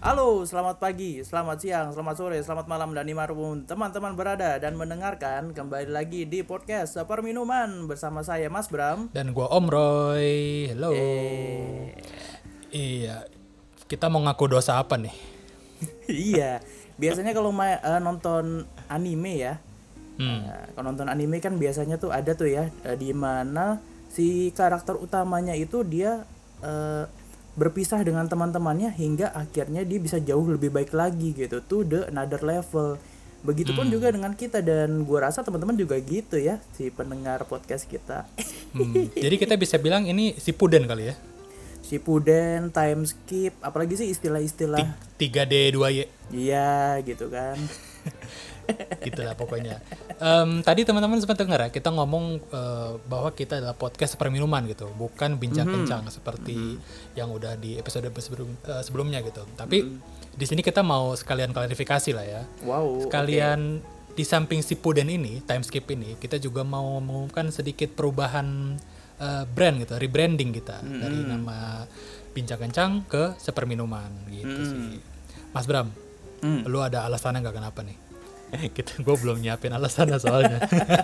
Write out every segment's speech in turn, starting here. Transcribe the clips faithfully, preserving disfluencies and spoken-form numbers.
Halo, selamat pagi, selamat siang, selamat sore, selamat malam, dan dimanapun teman-teman berada dan mendengarkan. Kembali lagi di podcast Seperminuman bersama saya Mas Bram. Dan gua Om Roy. Halo. Eh, Iya. Kita mau ngaku dosa apa nih? iya, biasanya kalau ma- eh, nonton anime ya, Hmm. eh, kalau nonton anime kan biasanya tuh ada tuh ya, eh, di mana si karakter utamanya itu dia eh, berpisah dengan teman-temannya hingga akhirnya dia bisa jauh lebih baik lagi gitu, to the another level. Begitupun juga dengan kita, dan gua rasa teman-teman juga gitu ya, si pendengar podcast kita. Hmm. Jadi kita bisa bilang ini si Puden kali ya. Shippuden, time skip, apalagi sih istilah-istilah. tiga D dua Y. Iya gitu kan. Gitulah pokoknya. Em, tadi teman-teman sempat dengar ya, kita ngomong eh, bahwa kita adalah podcast seperminuman gitu, bukan bincang kencang seperti yang udah di episode sebelum, eh, sebelumnya gitu. Tapi di sini kita mau sekalian klarifikasi lah ya. Wow. Sekalian di samping si Puden ini, time skip ini, kita juga mau mengumumkan sedikit perubahan uh, brand gitu, rebranding kita Mm-hmm. dari nama Bincang Kencang ke Seperminuman gitu Mm-hmm. sih. Mas Bram, Mm. lu ada alasannya nggak kenapa nih? Kita, gue belum nyiapin alasannya soalnya.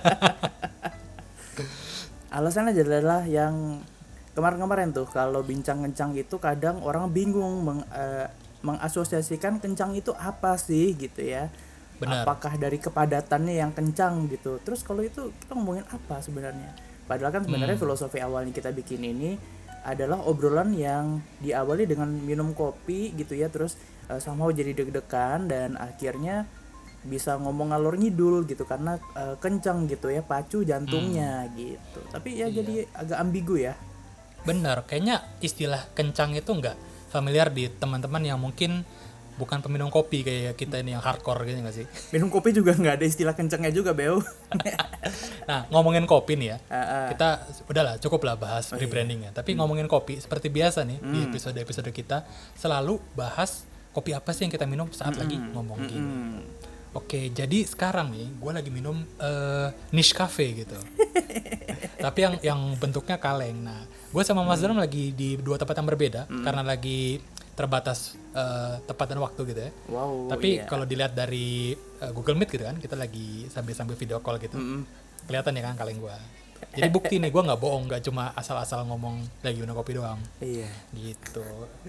Alasannya adalah yang kemarin-kemarin tuh, kalau bincang kencang itu kadang orang bingung meng, eh, mengasosiasikan kencang itu apa sih gitu ya. Benar. Apakah dari kepadatannya yang kencang gitu. Terus kalau itu kita ngomongin apa sebenarnya? Padahal kan sebenarnya Hmm. filosofi awalnya kita bikin ini adalah obrolan yang diawali dengan minum kopi gitu ya, terus eh, somehow jadi deg-degan dan akhirnya bisa ngomong ngalor ngidul gitu karena eh, kencang gitu ya, pacu jantungnya gitu. Tapi ya Iya. jadi agak ambigu ya. Benar, kayaknya istilah kencang itu nggak familiar di teman-teman yang mungkin bukan peminum kopi kayak kita ini yang hardcore gitu nggak sih? Minum kopi juga nggak ada istilah kencangnya juga, Beo. Nah, ngomongin kopi nih ya, Ah, ah. kita udahlah cukup lah bahas rebrandingnya. Tapi ngomongin kopi, seperti biasa nih di episode-episode kita selalu bahas kopi apa sih yang kita minum saat lagi ngomong gini. Hmm. Oke, jadi sekarang nih gue lagi minum eh, Nescafe gitu. Tapi yang yang bentuknya kaleng. Nah, gue sama Mas Dram lagi di dua tempat yang berbeda karena lagi terbatas eh, tempat dan waktu gitu ya. Wow. Tapi iya. kalau dilihat dari uh, Google Meet gitu kan, kita lagi sambil-sambil video call gitu. Mm-mm. Kelihatan ya kan kaleng gua. Jadi bukti nih, gua nggak bohong, nggak cuma asal-asal ngomong lagi minum kopi doang. Iya. Gitu.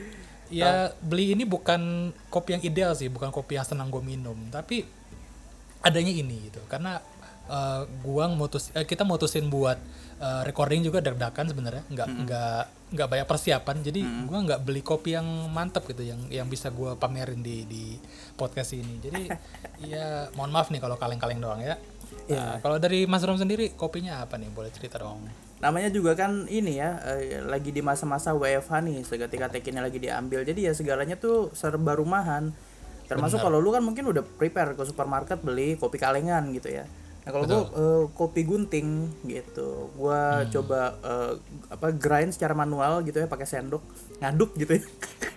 Ya beli ini bukan kopi yang ideal sih, bukan kopi yang senang gua minum. Tapi adanya ini gitu. Karena uh, gua mutus, eh, kita mutusin buat uh, recording juga deg-degan sebenarnya, nggak nggak nggak banyak persiapan. Jadi gua nggak beli kopi yang mantap gitu, yang yang bisa gua pamerin di di podcast ini. Jadi ya mohon maaf nih kalau kaleng-kaleng doang ya. Nah, kalau dari Mas Rom sendiri kopinya apa nih? Boleh cerita dong. Namanya juga kan ini ya, eh, lagi di masa-masa W F H nih, seketika tekinnya lagi diambil. Jadi ya segalanya tuh serba rumahan. Termasuk kalau lu kan mungkin udah prepare ke supermarket beli kopi kalengan gitu ya. Nah kalau gua eh, kopi gunting gitu, gua coba eh, apa grind secara manual gitu ya, pakai sendok, ngaduk gitu ya.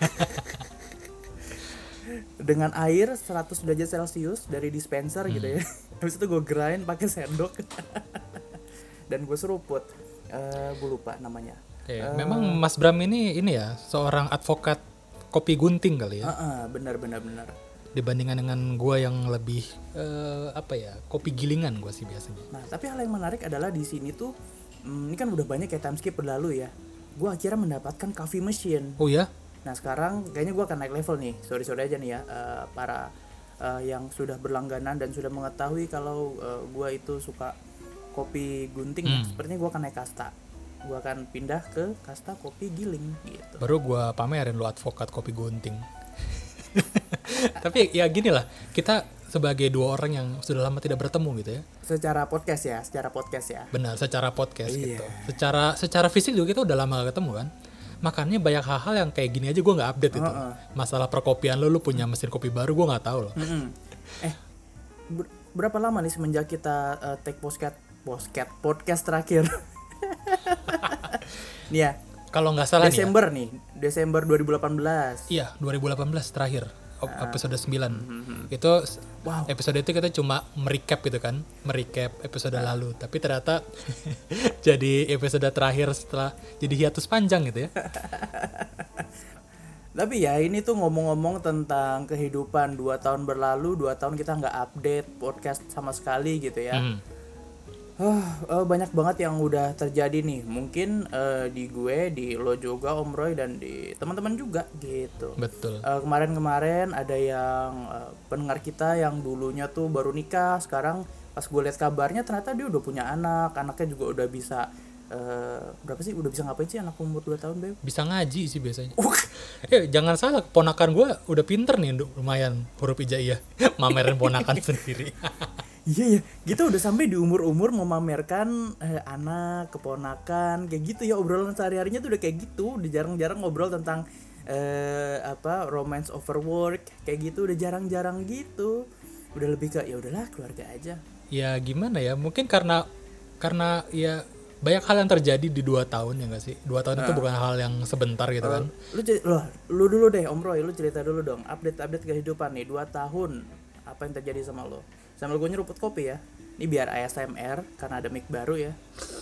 Dengan air seratus derajat Celcius dari dispenser gitu ya. Habis itu gue grind pakai sendok dan gue seruput. Eh gue lupa namanya. Oke, memang Mas Bram ini ini ya seorang advokat kopi gunting kali ya, Heeh, benar benar benar. dibandingkan dengan gua yang lebih eh, apa ya, kopi gilingan gua sih biasanya. Nah, tapi hal yang menarik adalah di sini tuh, hmm, ini kan udah banyak ya time skip berlalu ya. Gue akhirnya mendapatkan coffee machine. Oh ya? Nah sekarang kayaknya gue akan naik level nih. Sorry sorry aja nih ya, eh, para eh, yang sudah berlangganan dan sudah mengetahui kalau gue itu suka kopi gunting. Sepertinya gue akan naik kasta. Gue akan pindah ke kasta kopi giling gitu. Baru gua pamerin lu advokat kopi gunting. Tapi ya gini lah, kita sebagai dua orang yang sudah lama tidak bertemu gitu ya. Secara podcast ya, secara podcast ya. Benar, secara podcast Iya. gitu. Secara secara fisik juga kita udah lama gak ketemu kan. Makanya banyak hal-hal yang kayak gini aja gue nggak update itu. Heeh. Masalah perkopian lu, lu punya mesin kopi baru gue nggak tahu loh. Mm-mm. Eh, ber- berapa lama nih semenjak kita uh, take podcast podcast podcast terakhir? Nih ya, Kalau nggak salah nih ya, Desember nih, Desember dua ribu delapan belas. iya dua ribu delapan belas terakhir op- episode sembilan. Itu s- Wow. episode itu kita cuma merecap gitu kan, merecap episode lalu. Tapi ternyata jadi episode terakhir setelah jadi hiatus panjang gitu ya. Tapi ya ini tuh ngomong-ngomong tentang kehidupan dua tahun berlalu, dua tahun kita nggak update podcast sama sekali gitu ya. Hmm. Huh, eh, banyak banget yang udah terjadi nih. Mungkin eh, di gue, di lo juga Om Roy dan di teman-teman juga gitu. Betul. Eh, kemarin-kemarin ada yang eh, pendengar kita yang dulunya tuh baru nikah, sekarang pas gue lihat kabarnya ternyata dia udah punya anak, anaknya juga udah bisa eh, berapa sih? Udah bisa ngapain sih anak umur dua tahun, Beb? Bisa ngaji sih biasanya. Eh jangan salah, ponakan gue udah pinter nih, lumayan huruf hijaiyah. Mamerin ponakan sendiri. Iya ya, kita udah sampai di umur-umur memamerkan eh, anak, keponakan, kayak gitu ya, obrolan sehari-harinya tuh udah kayak gitu, udah jarang-jarang ngobrol tentang eh, apa romance over work, kayak gitu udah jarang-jarang gitu, udah lebih ke ya udahlah keluarga aja. Ya gimana ya, mungkin karena karena ya banyak hal yang terjadi di dua tahun ya nggak sih. Dua tahun itu bukan hal yang sebentar gitu kan. Lu cer- loh, lu dulu deh Om Roy, lu cerita dulu dong, update-update kehidupan nih dua tahun, apa yang terjadi sama lo? Sambil gue nyeruput kopi ya. Ini biar A S M R karena ada mic baru ya.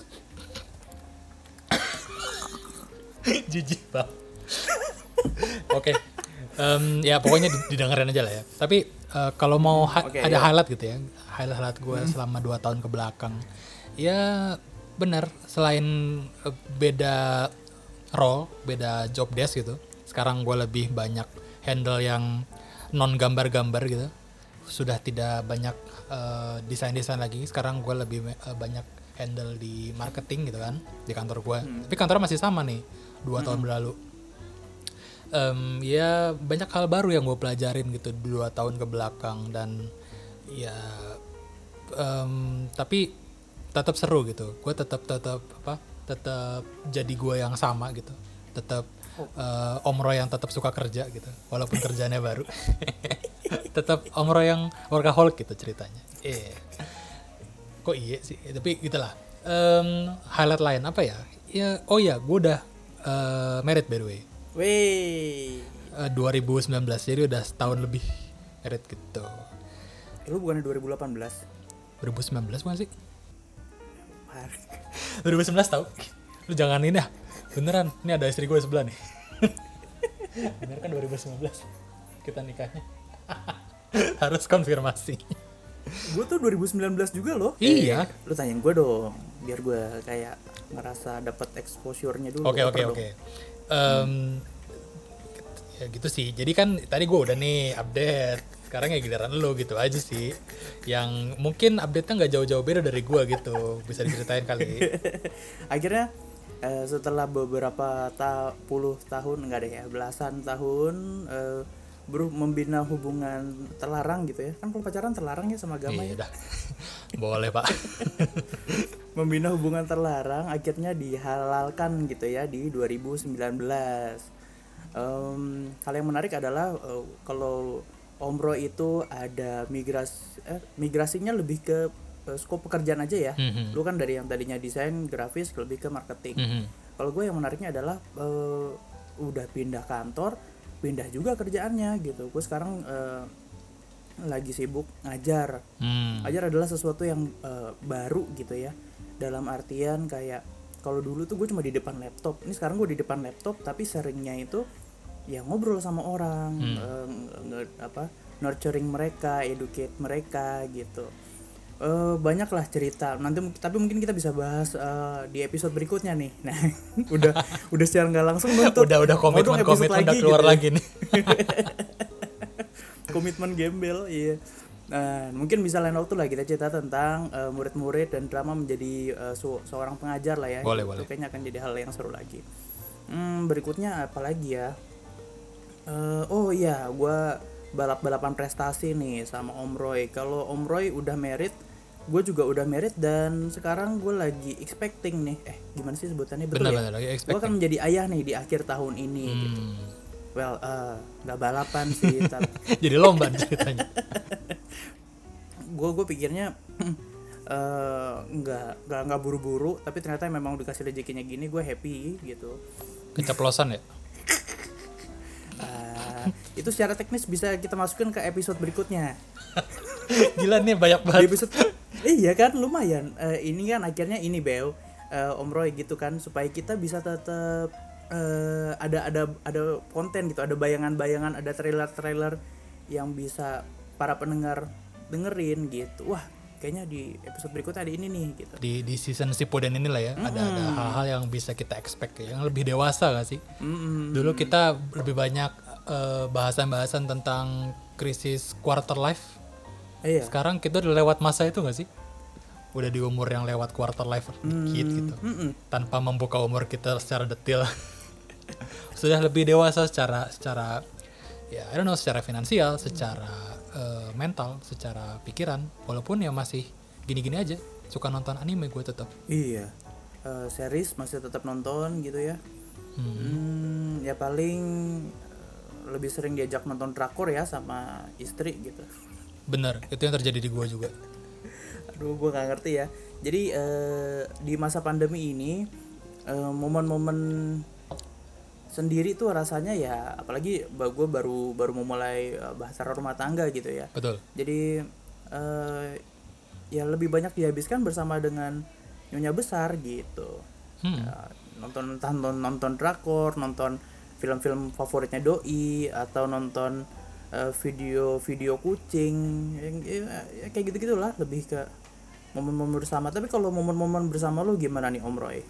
Jijik banget. Oke. Em, ya pokoknya didengerin aja lah ya. Tapi eh, kalau mau ha- Oke, ada ya. highlight gitu ya, highlight-highlight gue selama dua tahun ke belakang. Ya benar, selain eh, beda role, beda job desk gitu. Sekarang gue lebih banyak handle yang non gambar-gambar gitu. Sudah tidak banyak uh, desain-desain lagi. Sekarang gue lebih uh, banyak handle di marketing gitu kan di kantor gue. Hmm. Tapi kantor masih sama nih dua hmm. tahun berlalu. Um, ya banyak hal baru yang gue pelajarin gitu dua tahun ke belakang dan ya um, tapi tetap seru gitu. Gue tetap tetap apa? Tetap jadi gue yang sama gitu. Tetap uh, Om Roy yang tetap suka kerja gitu. Walaupun kerjanya baru. Tetap Om Roy yang workaholic gitu ceritanya. Eh, kok iya sih? Tapi gitulah. Um, highlight lain apa ya? Ya, oh ya, gue udah uh, married by the way. Wey. Uh, dua ribu sembilan belas, jadi udah setahun lebih married gitu. Eh, lu bukannya dua ribu delapan belas? dua ribu sembilan belas bukan sih? dua ribu sembilan belas tau? Lu jangan ini ya. Beneran, ini ada istri gue sebelah nih. Bener kan dua ribu sembilan belas kita nikahnya. Harus konfirmasi. Gue tuh dua ribu sembilan belas juga loh. Iya. Eh, lu tanyain gue dong, biar gue kayak ngerasa dapat exposure-nya dulu. Oke oke oke. Ya gitu sih. Jadi kan tadi gue udah nih update. Sekarang ya giliran lu gitu aja sih. Yang mungkin update-nya nggak jauh-jauh beda dari gue gitu. Bisa diceritain kali. Akhirnya eh, setelah beberapa ta- puluh tahun, enggak deh ya, belasan tahun eh, baru membina hubungan terlarang gitu ya. Kan kalau pacaran terlarang ya sama agama Iya ya. dah. Boleh pak. Membina hubungan terlarang akhirnya dihalalkan gitu ya di dua ribu sembilan belas. Um, hal yang menarik adalah uh, kalau Om Roy itu ada migrasi eh, migrasinya lebih ke uh, skop pekerjaan aja ya. Mm-hmm. Lu kan dari yang tadinya desain grafis lebih ke marketing. Mm-hmm. Kalau gue yang menariknya adalah uh, udah pindah kantor, pindah juga kerjaannya gitu. Gue sekarang uh, lagi sibuk ngajar. Hmm. Ngajar adalah sesuatu yang uh, baru gitu ya. Dalam artian kayak kalau dulu tuh gue cuma di depan laptop. Ini sekarang gue di depan laptop tapi seringnya itu ya ngobrol sama orang, hmm. uh, nge- apa nurturing mereka, educate mereka gitu. Uh, banyaklah cerita. Nanti tapi mungkin kita bisa bahas uh, di episode berikutnya nih. Nah, udah udah secara nggak langsung nuntut. Udah udah komitmen komitmen udah keluar gitu lagi nih. Komitmen gembel, iya. Nah, mungkin bisa lain waktu lah kita cerita tentang uh, murid-murid dan drama menjadi uh, su- seorang pengajar lah ya. Boleh, itu boleh. kayaknya akan jadi hal yang seru lagi. Hmm, berikutnya apa lagi ya? Uh, oh iya, gue balap-balapan prestasi nih sama Om Roy. Kalau Om Roy udah married, gue juga udah married dan sekarang gue lagi expecting nih. Eh, gimana sih sebutannya betul Benar, ya? benar, lagi Gue expecting. akan menjadi ayah nih di akhir tahun ini. Hmm. Gitu. Well, uh, gak balapan sih, tapi Jadi lomba ceritanya. gue gue pikirnya uh, nggak nggak nggak buru-buru, tapi ternyata memang dikasih rezekinya gini, gue happy gitu. Keceplosan ya. Uh, itu secara teknis bisa kita masukin ke episode berikutnya. Gila nih banyak Di banget. episode iya kan lumayan. Uh, ini kan akhirnya ini Beo, uh, Om Roy gitu kan, supaya kita bisa tetap eh, ada ada ada konten gitu, ada bayangan-bayangan, ada trailer-trailer yang bisa para pendengar dengerin gitu. Wah, kayaknya di episode berikutnya ada ini nih gitu. Di di season Shippuden inilah ya, mm-hmm. ada ada hal-hal yang bisa kita expect ya, yang lebih dewasa gak sih? Mm-hmm. Dulu kita lebih banyak uh, bahasan-bahasan tentang krisis quarter life. Eh, iya. Sekarang kita udah lewat masa itu gak sih? Udah di umur yang lewat quarter life dikit mm, gitu. Mm-mm. Tanpa membuka umur kita secara detail. Sudah lebih dewasa secara secara ya I don't know, secara finansial, secara uh, mental, secara pikiran. Walaupun ya masih gini-gini aja, suka nonton anime gue tetap. Iya. Uh, series masih tetap nonton gitu ya. Hmm. Hmm, ya paling uh, lebih sering diajak nonton drakor ya sama istri gitu. Bener, itu yang terjadi di gue juga. Aduh, gue gak ngerti ya. Jadi uh, di masa pandemi ini uh, momen-momen sendiri tuh rasanya ya, apalagi gue baru baru memulai uh, bahtera rumah tangga gitu ya. Betul. Jadi uh, ya lebih banyak dihabiskan bersama dengan nyonya besar gitu. Hmm. Uh, nonton nonton nonton drakor, nonton film-film favoritnya doi, atau nonton uh, video-video kucing, yang ya, ya kayak gitu-gitulah, lebih ke momen-momen bersama. Tapi kalau momen-momen bersama lu gimana nih Om Roy?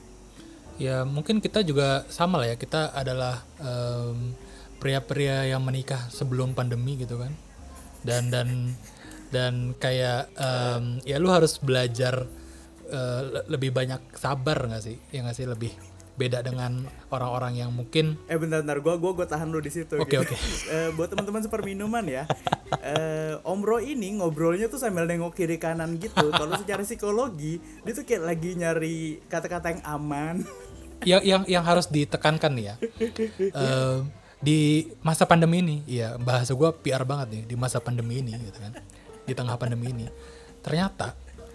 Ya mungkin kita juga sama lah ya, kita adalah um, pria-pria yang menikah sebelum pandemi gitu kan, dan dan dan kayak um, ya lu harus belajar uh, lebih banyak sabar nggak sih, ya nggak sih, lebih beda dengan orang-orang yang mungkin eh bentar-bentar gue gue gue tahan lu di situ. Oke gitu. oke. uh, buat teman-teman seperminuman ya, uh, Om Roy ini ngobrolnya tuh sambil nengok kiri kanan gitu. Kalau secara psikologi dia tuh kayak lagi nyari kata-kata yang aman. yang yang yang harus ditekankan nih ya, uh, di masa pandemi ini, ya bahasa gue P R banget nih, di masa pandemi ini gitu kan, di tengah pandemi ini ternyata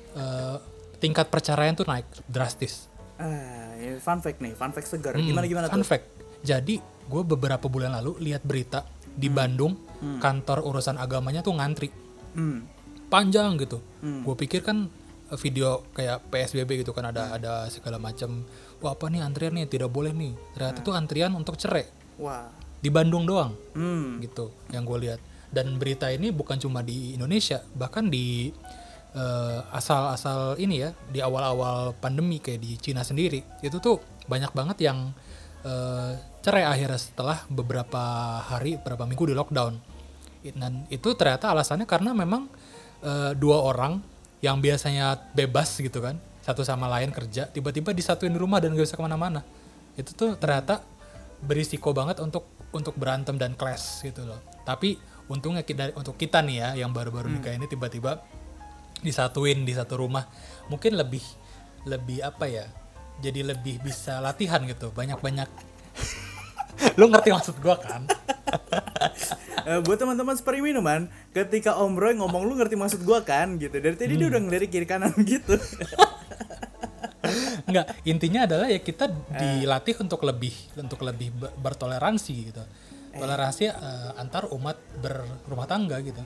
uh, tingkat perceraian tuh naik drastis. Ah, fun fact nih, fun fact segar. Hmm, gimana gimana fun tuh? fact. Jadi gue beberapa bulan lalu lihat berita di hmm. Bandung, hmm. kantor urusan agamanya tuh ngantri, hmm. panjang gitu. Hmm. Gue pikir kan video kayak P S B B gitu kan, ada hmm. ada segala macam. Wah, apa nih antrian nih, tidak boleh nih. Ternyata hmm. tuh antrian untuk cerai. Wah. Di Bandung doang. Hmm. Gitu yang gue lihat. Dan berita ini bukan cuma di Indonesia, bahkan di uh, asal-asal ini ya, di awal-awal pandemi kayak di Cina sendiri. Itu tuh banyak banget yang uh, cerai akhirnya setelah beberapa hari, beberapa minggu di lockdown. Dan itu ternyata alasannya karena memang uh, dua orang yang biasanya bebas gitu kan, satu sama lain kerja, tiba-tiba disatuin di rumah dan gak bisa kemana-mana. Itu tuh ternyata berisiko banget untuk untuk berantem dan clash gitu loh. Tapi untungnya kita, untuk kita nih ya yang baru-baru nikah hmm. ini tiba-tiba disatuin di satu rumah, mungkin lebih lebih apa ya, jadi lebih bisa latihan gitu, banyak-banyak. Lu ngerti maksud gua kan? Uh, buat teman-teman seperti minuman, ketika Om Roy ngomong lu ngerti maksud gua kan gitu. Dari tadi hmm. dia udah ngelirik kiri kanan gitu. Enggak, intinya adalah ya kita dilatih uh. untuk lebih untuk lebih bertoleransi gitu. Eh. Toleransi uh, antar umat berumah tangga gitu.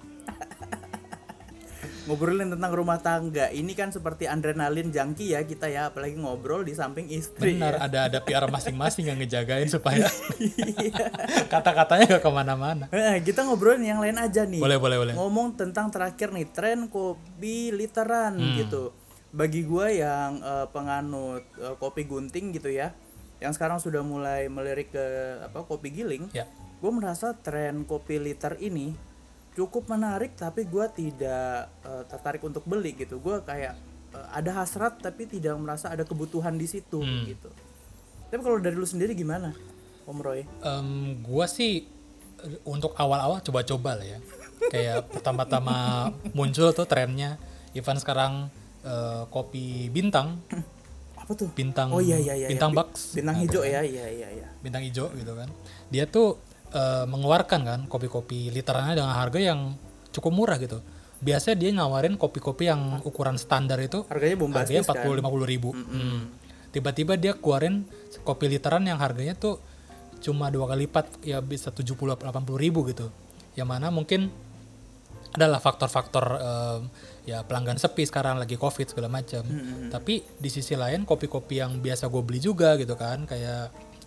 Ngobrolin tentang rumah tangga, ini kan seperti adrenalin junkie ya kita ya, apalagi ngobrol di samping istri. Benar, ya. ada ada P R masing-masing yang ngejagain supaya kata-katanya gak kemana-mana. Eh, kita ngobrolin yang lain aja nih. Boleh, boleh, boleh. Ngomong tentang terakhir nih, tren kopi literan hmm. gitu. Bagi gue yang uh, penganut uh, kopi gunting gitu ya, yang sekarang sudah mulai melirik ke apa kopi giling, ya. Gue merasa tren kopi liter ini cukup menarik, tapi gue tidak uh, tertarik untuk beli gitu. Gue kayak uh, ada hasrat tapi tidak merasa ada kebutuhan di situ hmm. gitu. Tapi kalau dari lu sendiri gimana, Om Roy? Um, gue sih untuk awal-awal coba-coba lah ya. Kayak pertama-tama muncul tuh trennya, even sekarang uh, kopi bintang. Apa tuh? Bintang. Oh iya iya iya. Bintang box. Bintang hijau ya, iya iya iya. Bintang hijau gitu kan. Dia tuh Uh, mengeluarkan kan kopi-kopi literannya dengan harga yang cukup murah gitu. Biasanya dia nawarin kopi-kopi yang ukuran standar itu harganya bombastis kan, empat puluh lima puluh ribu. Mm-hmm. Hmm. Tiba-tiba dia keluarin kopi literan yang harganya tuh cuma dua kali lipat, ya bisa tujuh puluh delapan puluh ribu gitu. Yang mana mungkin adalah faktor-faktor uh, ya pelanggan sepi sekarang lagi covid segala macam. Mm-hmm. Tapi di sisi lain kopi-kopi yang biasa gue beli juga gitu kan, kayak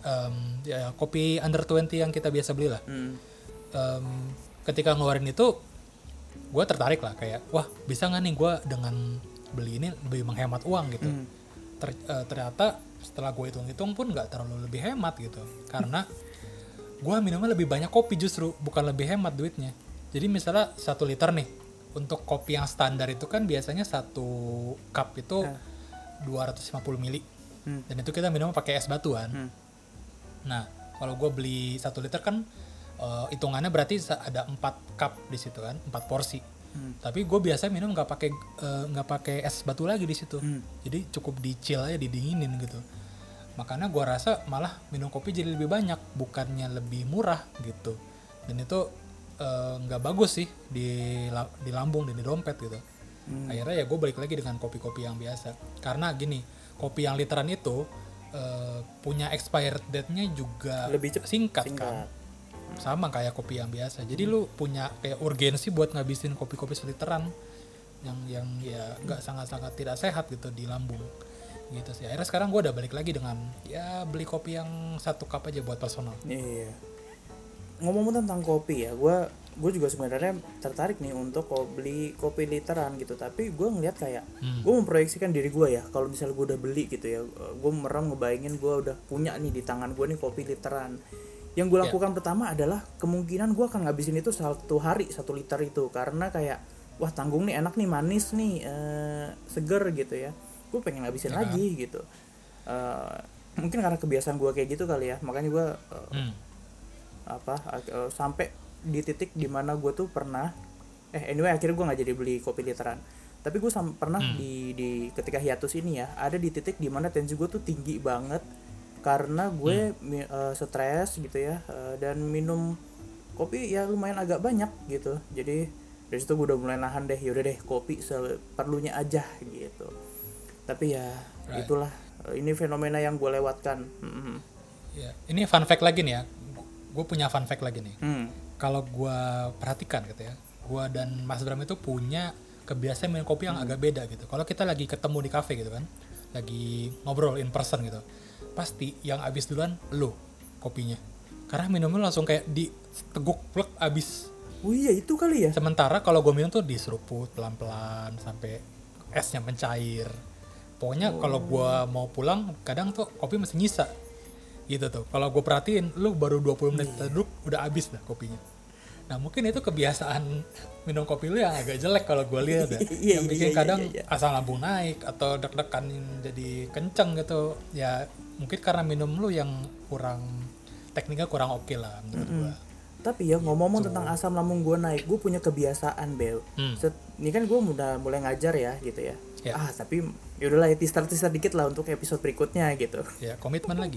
um, ya kopi under dua puluh yang kita biasa beli lah. Hmm. Um, ketika ngeluarin itu gue tertarik lah kayak wah bisa nggak nih gue dengan beli ini lebih menghemat uang gitu. Hmm. Ter, uh, ternyata setelah gue hitung-hitung pun nggak terlalu lebih hemat gitu karena gue minumnya lebih banyak kopi justru bukan lebih hemat duitnya. Jadi misalnya satu liter nih untuk kopi yang standar itu kan biasanya satu cup itu Ah. dua ratus lima puluh mili Hmm. dan itu kita minum pakai es batuan. Hmm. Nah kalau gue beli satu liter kan uh, hitungannya berarti ada empat cup di situ kan, empat porsi. Hmm. Tapi gue biasa minum nggak pakai uh, nggak pakai es batu lagi di situ. Hmm. Jadi cukup dicil aja, didinginin gitu. Makanya gue rasa malah minum kopi jadi lebih banyak, bukannya lebih murah gitu. Dan itu nggak uh, bagus sih di di lambung dan di dompet gitu. Hmm. Akhirnya ya gue balik lagi dengan kopi-kopi yang biasa. Karena gini, kopi yang literan itu uh, punya expired date-nya juga lebih cepat, singkat, singkat kan. Sama kayak kopi yang biasa. Jadi hmm. lu punya kayak urgensi buat ngabisin kopi-kopi seliteran yang yang ya nggak sangat-sangat tidak sehat gitu di lambung gitu sih. Akhirnya sekarang gue udah balik lagi dengan ya beli kopi yang satu cup aja buat personal. Iya. Ngomong tentang kopi ya, gue gue juga sebenarnya tertarik nih untuk beli kopi literan gitu. Tapi gue ngeliat kayak hmm. gue memproyeksikan diri gue ya, kalau misalnya gue udah beli gitu ya, gue merem ngebayangin gue udah punya nih di tangan gue nih kopi literan. Yang gue lakukan yeah. pertama adalah kemungkinan gue akan ngabisin itu satu hari satu liter itu karena kayak wah tanggung nih, enak nih, manis nih, uh, seger gitu ya. Gue pengen ngabisin yeah. lagi gitu. Uh, mungkin karena kebiasaan gue kayak gitu kali ya, makanya gue uh, hmm. apa uh, sampai di titik dimana gue tuh pernah eh anyway akhirnya gue nggak jadi beli kopi literan. Tapi gue sam- pernah hmm. di di ketika hiatus ini ya ada di titik dimana tensi gue tuh tinggi banget. Karena gue hmm. uh, stres gitu ya uh, dan minum kopi ya lumayan agak banyak gitu. Jadi dari situ gue udah mulai nahan deh, yaudah deh kopi seperlunya aja gitu. Tapi ya right. itulah uh, ini fenomena yang gue lewatkan. Mm-hmm. Ya, ini fun fact lagi nih ya. Gue punya fun fact lagi nih. Hmm. Kalau gue perhatikan gitu ya, gue dan Mas Bram itu punya kebiasaan minum kopi yang hmm. agak beda gitu. Kalau kita lagi ketemu di kafe gitu kan, lagi ngobrol in person gitu. Pasti yang abis duluan lo kopinya karena minumnya langsung kayak diteguk plek abis. Oh iya itu kali ya. Sementara kalau gue minum tuh diseruput pelan-pelan sampai esnya mencair. Pokoknya oh. kalau gue mau pulang kadang tuh kopi masih nyisa gitu tuh. Kalau gue perhatiin lu baru dua puluh menit yeah. duduk udah abis dah kopinya. Nah mungkin itu kebiasaan minum kopi lu yang agak jelek kalau gue lihat ya. yeah, yang bikin yeah, kadang yeah, yeah. asam lambung naik atau deg-degan jadi kenceng gitu ya. Mungkin karena minum lu yang kurang tekniknya kurang oke okay lah menurut mm-hmm. gue. Tapi ya ngomong-ngomong gitu. Tentang asam lambung gue naik, gue punya kebiasaan Bel. Hmm. Set, ini kan gue udah mulai ngajar ya gitu ya. Yeah. Ah tapi yaudahlah ya teaser-teaser dikit lah untuk episode berikutnya gitu. Ya komitmen lagi.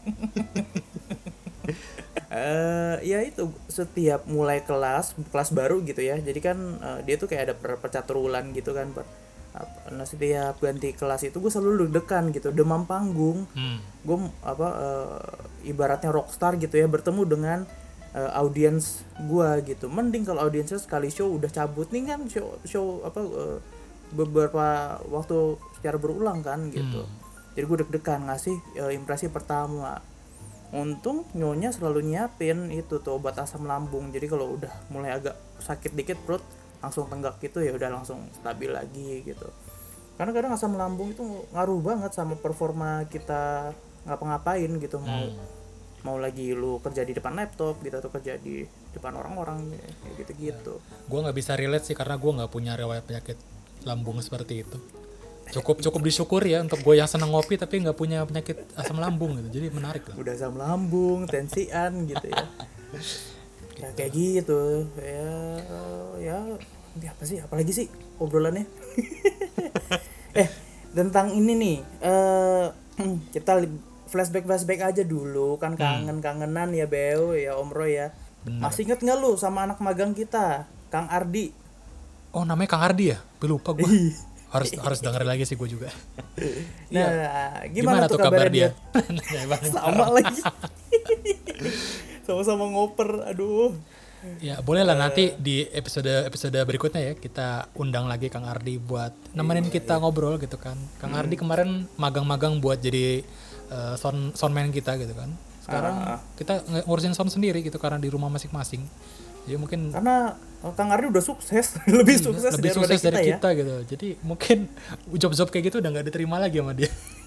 uh, ya itu setiap mulai kelas kelas baru gitu ya. Jadi kan uh, dia tuh kayak ada per- percaturulan gitu kan. Per- Nah setiap ganti kelas itu gue selalu deg-degan gitu, demam panggung. hmm. Gue apa uh, ibaratnya rockstar gitu ya, bertemu dengan uh, audiens gue gitu. Mending kalau audiensnya sekali show udah cabut nih kan, show show apa uh, beberapa waktu secara berulang kan gitu. hmm. Jadi gue deg-degan ngasih uh, impresi pertama. Untung nyonya selalu nyiapin itu tuh obat asam lambung. Jadi kalau udah mulai agak sakit dikit perut langsung tenggak gitu ya udah langsung stabil lagi gitu. Karena kadang asam lambung itu ngaruh banget sama performa kita ngapa-ngapain gitu. Mau hmm. mau lagi lu kerja di depan laptop gitu atau kerja di depan orang-orang kayak gitu-gitu. Ya. Gue nggak bisa relate sih karena gue nggak punya riwayat penyakit lambung seperti itu. Cukup cukup disyukur ya untuk gue yang seneng ngopi tapi nggak punya penyakit asam lambung gitu. Jadi menarik lah. Udah asam lambung, tensian gitu ya. Ya kayak gitu ya ya ini apa sih apalagi sih obrolannya. eh tentang ini nih uh, kita flashback flashback aja dulu kan, kangen kangenan ya Beo ya Om Roy ya. Bener. Masih inget nggak lu sama anak magang kita Kang Ardi? Oh namanya Kang Ardi ya? Lupa gue. harus harus dengerin lagi sih gue juga. Nah ya. gimana, gimana tuh kabar dia? dia? Sama lagi. Sama-sama ngoper, aduh. Ya boleh lah uh, nanti di episode episode berikutnya ya kita undang lagi Kang Ardi buat nemenin iya, kita iya. ngobrol gitu kan. Kang hmm. Ardi kemarin magang-magang buat jadi uh, sound soundman kita gitu kan. Sekarang Ah, ah. kita nge- ngurusin sound sendiri gitu karena di rumah masing-masing. Jadi mungkin Karena Kang Ardi udah sukses, lebih iya, sukses lebih daripada sukses dari kita, ya. kita gitu. Jadi mungkin job-job kayak gitu udah nggak diterima lagi sama dia.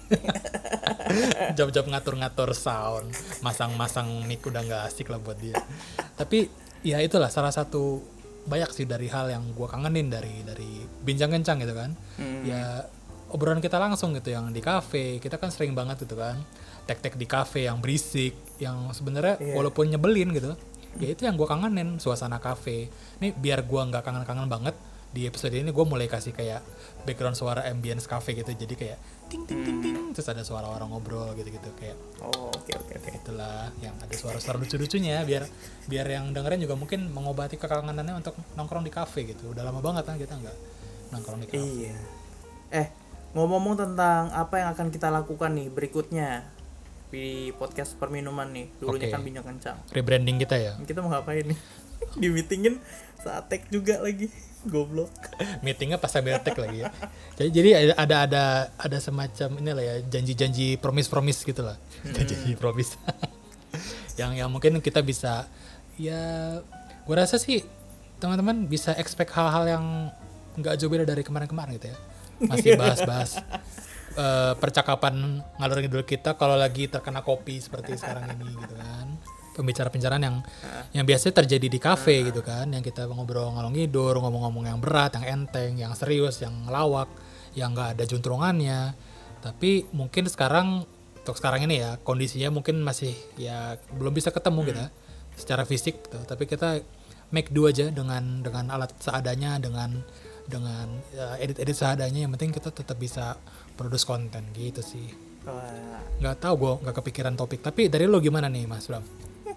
Job-job ngatur-ngatur sound, masang-masang mic udah nggak asik lah buat dia. Tapi ya itulah salah satu banyak sih dari hal yang gue kangenin dari dari bincang kencang gitu kan. Hmm. Ya obrolan kita langsung gitu yang di kafe, kita kan sering banget gitu kan. Tek-tek di kafe yang berisik, yang sebenarnya Iya. walaupun nyebelin gitu. Ya itu yang gue kangenin, suasana kafe. Nih biar gue nggak kangen-kangen banget, di episode ini gue mulai kasih kayak background suara ambience cafe gitu, jadi kayak ting ting ting ting, terus ada suara orang ngobrol gitu-gitu kayak Oh, oke oke oke. itulah yang ada suara-suara lucu-lucunya biar biar yang dengerin juga mungkin mengobati kekangenannya untuk nongkrong di kafe gitu. Udah lama banget kan kita nggak nongkrong di kafe. Iya. Eh, ngomong-ngomong tentang apa yang akan kita lakukan nih berikutnya di podcast perminuman nih. Dulunya Oke. kan bincang kencang. Rebranding kita ya. Kita mau ngapain nih? Di meetingin saat tag juga lagi. Goblok. Meetingnya pas sambil tag lagi ya. Jadi jadi ada ada ada, ada semacam inilah ya janji-janji promise-promise gitu lah. Janji promise. yang yang mungkin kita bisa ya gue rasa sih teman-teman bisa expect hal-hal yang nggak jauh beda dari kemarin-kemarin gitu ya. Masih bahas-bahas eh, percakapan ngalor ngidul kita kalau lagi terkena kopi seperti sekarang ini gitu kan. Pembicara-pembicaraan yang yang biasanya terjadi di kafe gitu kan, yang kita ngobrol ngalor ngidul, ngomong-ngomong yang berat, yang enteng, yang serius, yang lawak, yang nggak ada juntrungannya. Tapi mungkin sekarang untuk sekarang ini ya kondisinya mungkin masih ya belum bisa ketemu kita secara fisik gitu. Tapi kita make do aja dengan dengan alat seadanya, dengan dengan ya, edit-edit seadanya. Yang penting kita tetap bisa produce konten gitu sih. Wah. Nggak tahu gue nggak kepikiran topik. Tapi dari lo gimana nih Mas Bram?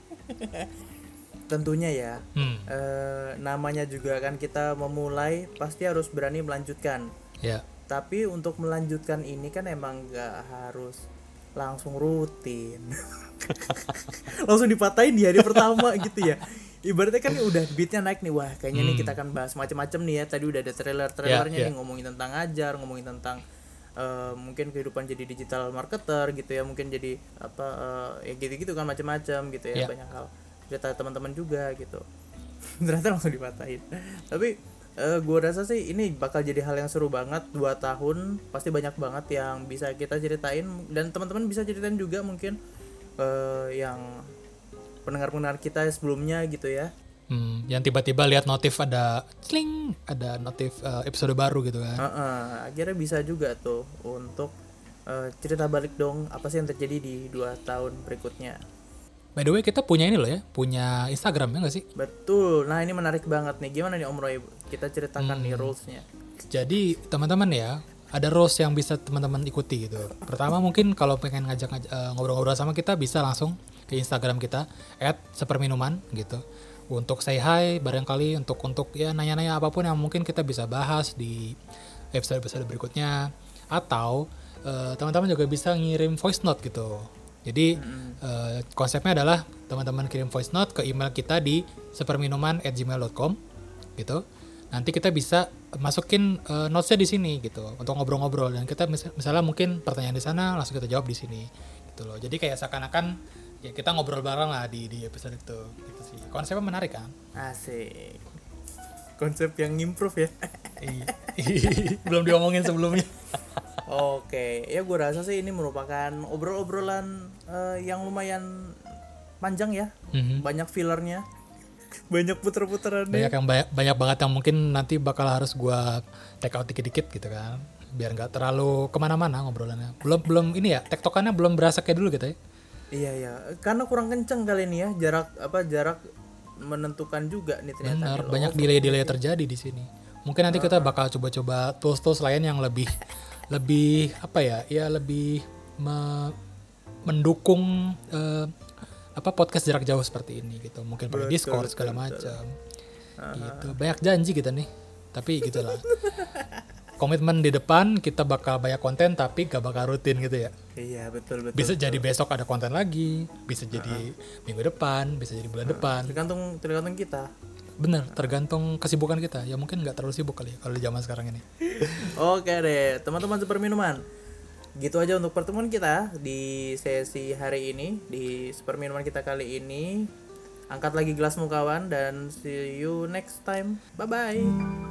Tentunya ya. Hmm, Eh, namanya juga kan kita memulai pasti harus berani melanjutkan. ya. Tapi untuk melanjutkan ini kan emang nggak harus langsung rutin. Langsung dipatahin di hari pertama gitu ya. Ibaratnya kan udah beatnya naik nih, wah kayaknya nih kita akan bahas macam-macam nih ya. Tadi udah ada trailer-trailernya Ya, ya. nih ngomongin tentang ngajar, ngomongin tentang eh, mungkin kehidupan jadi digital marketer gitu ya, mungkin jadi apa eh, ya gitu-gitu kan macam-macam gitu ya, Ya. banyak hal. Cerita teman-teman juga gitu. Ternyata langsung dipatahin. Tapi eh, gue rasa sih ini bakal jadi hal yang seru banget. Dua tahun pasti banyak banget yang bisa kita ceritain, dan teman-teman bisa ceritain juga mungkin eh, yang pendengar-pendengar kita sebelumnya gitu ya. Hmm, yang tiba-tiba lihat notif ada cling, ada notif eh, episode baru gitu kan. Heeh, akhirnya bisa juga tuh untuk eh, cerita balik dong apa sih yang terjadi di dua tahun berikutnya. By the way kita punya ini loh ya, punya Instagram ya nggak sih? Betul. Nah, ini menarik banget nih. Gimana nih Om Roy? Kita ceritakan nih Hmm. rules-nya. Jadi teman-teman ya, ada rules yang bisa teman-teman ikuti gitu. Pertama mungkin kalau pengen ngajak eh, ngobrol-ngobrol sama kita bisa langsung ke Instagram kita at seperminuman gitu. Untuk say hi barangkali, untuk untuk ya nanya-nanya apapun yang mungkin kita bisa bahas di episode-episode berikutnya. Atau eh, teman-teman juga bisa ngirim voice note gitu. Jadi eh, konsepnya adalah teman-teman kirim voice note ke email kita di seperminuman at gmail dot com gitu. Nanti kita bisa masukin uh, notes-nya di sini gitu untuk ngobrol-ngobrol, dan kita mis- misalnya mungkin pertanyaan di sana langsung kita jawab di sini gitu loh. Jadi kayak seakan-akan ya kita ngobrol bareng lah di di episode itu gitu sih. Konsepnya menarik kan? Asik. Konsep yang improve ya. Belum diomongin sebelumnya. Oke, ya gue rasa sih ini merupakan obrol-obrolan eh, yang lumayan panjang ya, Mhm. banyak fillernya, banyak puter-puterannya. Banyak yang banyak, banyak banget yang mungkin nanti bakal harus gua take out dikit-dikit gitu kan, biar nggak terlalu kemana-mana ngobrolannya. Belum belum ini ya, tektokannya belum berasa kayak dulu gitu ya. Iya ya, karena kurang kenceng kali ini ya, jarak apa jarak menentukan juga nih ternyata. Benar, nih loh. banyak delay-delay terjadi di sini. Mungkin nanti kita bakal coba-coba tools-tools lain yang lebih lebih apa ya? Ya lebih me- mendukung eh, apa podcast jarak jauh seperti ini gitu. Mungkin pakai Betul, Discord betul, segala betul. macam. Gitu. Banyak janji kita nih. Tapi gitulah. Komitmen di depan kita bakal banyak konten tapi gak bakal rutin gitu ya. Iya betul betul. Bisa jadi besok ada konten lagi, bisa jadi minggu depan, bisa jadi bulan depan. Tergantung tergantung kita. Bener, tergantung kesibukan kita. Ya mungkin nggak terlalu sibuk kali ya kalau di zaman sekarang ini. Oke deh, teman-teman seperminuman. Gitu aja untuk pertemuan kita di sesi hari ini, di seperminuman kita kali ini. Angkat lagi gelasmu kawan, dan see you next time. Bye bye.